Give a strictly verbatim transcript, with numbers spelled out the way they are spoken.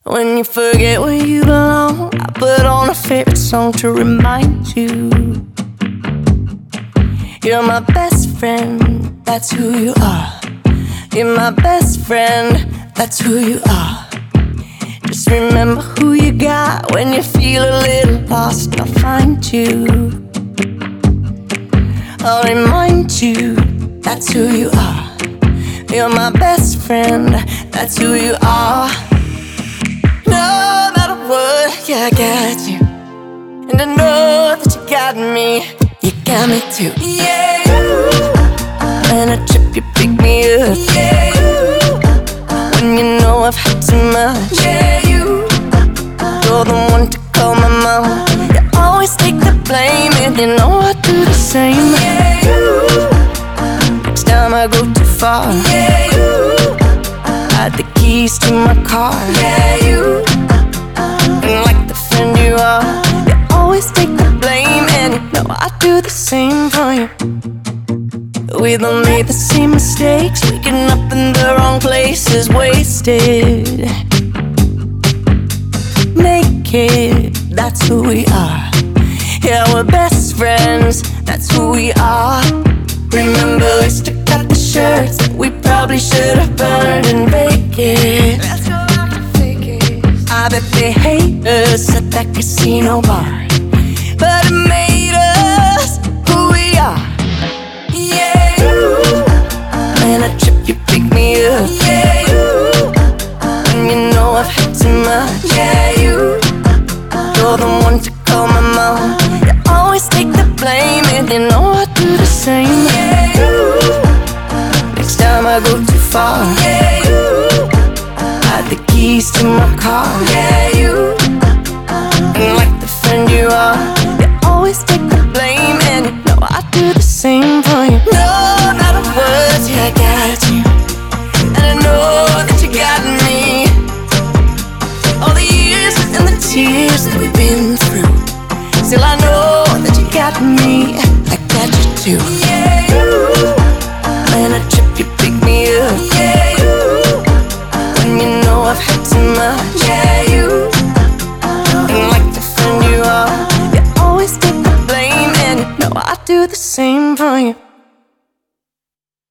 When you forget where you belong, I put on a favorite song to remind you. You're my best friend, that's who you are. You're my best friend, that's who you are. Just remember who you got when you feel a little lost. I'll find you, I'll remind you, that's who you are. You're my best friend, that's who you are. No matter what, yeah, I got you. And I know that you got me, you got me too. Yeah, when I trip, you pick me up. Yeah, when you know I've had too much. Yeah, you, you're the one to call my mom. You always take the blame, and you know I do the same. Yeah, you, next time I go too far. Yeah, you, hide the keys to my car. Yeah, you, and like the friend you are, you always take the blame, and you know I do the same for you. We don't made the same mistakes, waking up in the wrong places, wasted. Naked, that's who we are. Yeah, we're best friends, that's who we are. Remember we stuck out the shirts that we probably should have burned and baked. That's how I can fake it. I bet they hate us at that casino bar, but it made us who we are. Yeah, you, when I trip you pick me up. Yeah, you, when you know I've had too much. Yeah, you, you're the one to call my mom. You always take the blame, and you know I do the same. Yeah, you, next time I go too far. Yeah, you, hide the keys to my car. Yeah, you, and like the friend you are, you always take the blame, and you know I do the same for you. No matter what, yeah, I got you, and I know that you got me. All the years and the tears that we've been through, still I know that you got me, I got you too. Yeah, you, when I trip you pick me up. Yeah, you, when you know I've had too much.